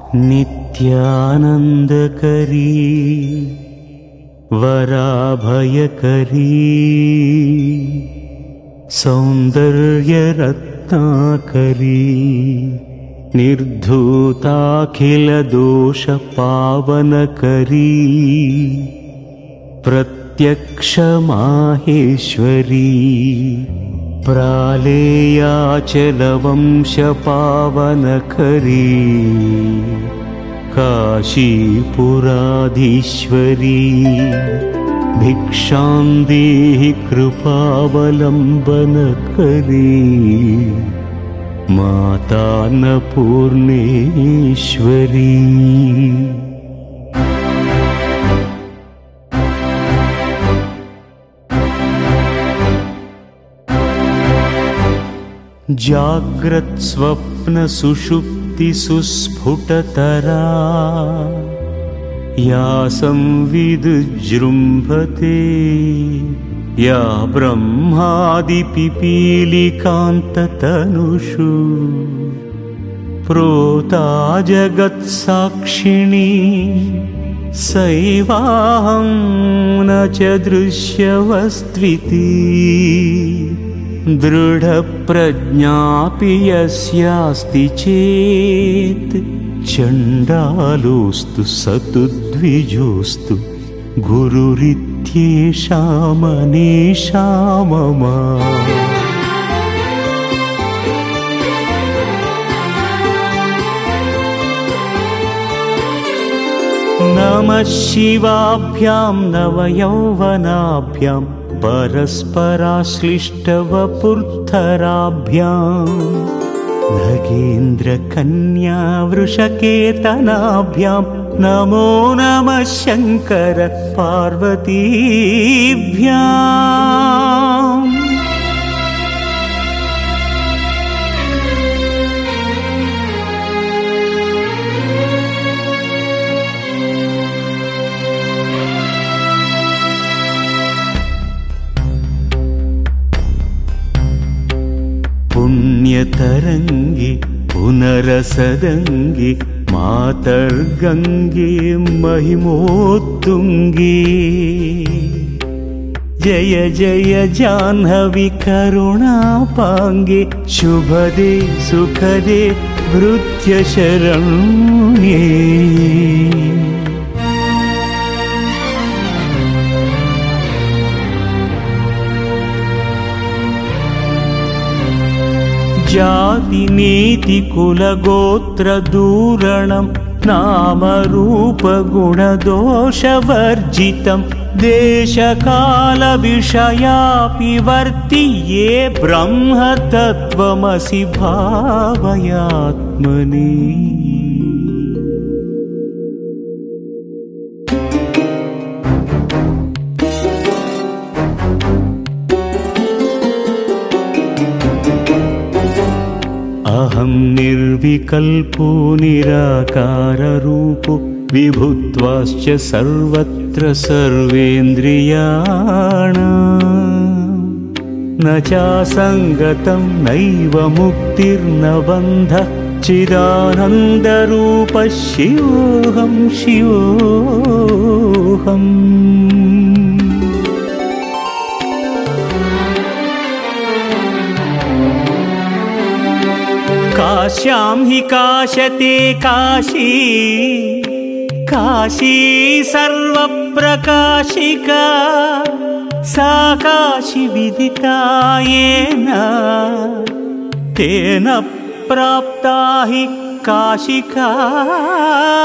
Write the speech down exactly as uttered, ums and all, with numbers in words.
नित्यानन्दकरी वराभयकरी सौन्दर्यरत्नाकरी निर्धूताखिलदोषपावनकरी प्रत्यक्षमाहेश्वरी प्रालेयाचलवंशपावनकरी काशीपुराधीश्वरी भिक्षां देहि कृपावलम्बनकरी माता अन्नपूर्णेश्वरी। जाग्रत् स्वप्न सुषुप्ति सुस्फुटतरा या संविदुजृम्भते या ब्रह्मादिपिपीलिकान्ततनुषु प्रोता जगत्साक्षिणी सैवाहं न च दृश्यवस्त्विति दृढप्रज्ञापि यस्यास्ति चेत् चण्डालोऽस्तु सतु द्विजोऽस्तु गुरुरित्येषा मनीषा मम। नमः शिवाभ्यां नवयौवनाभ्यां परस्पराश्लिष्टवपुर्धराभ्यां नगेन्द्रकन्या वृषकेतनाभ्यां नमो नमः शङ्कर पार्वतीभ्याम्। पुण्यतरङ्गे पुनरसदङ्गे मातर्गङ्गे महिमोत्तुङ्गे जय जय जाह्नवी करुणापाङ्गे शुभदे सुखदे भृत्यशरण्ये। जाति नीति कुलगोत्र दूरणं नामरूपगुणदोषवर्जितं देशकालविषयापि वर्ति ये ब्रह्म तत्त्वमसि भावयात्मनि। अहं निर्विकल्पो निराकाररूपो विभुत्वाश्च सर्वत्र सर्वेन्द्रियाणां न चासङ्गतं नैव मुक्तिर्न बन्धः चिदानन्दरूपः शिवोऽहं शिवोऽहम्। काश्यां हि काशते काशी काशी सर्वप्रकाशिका सा काशी विदिता येन तेन प्राप्ता हि काशिका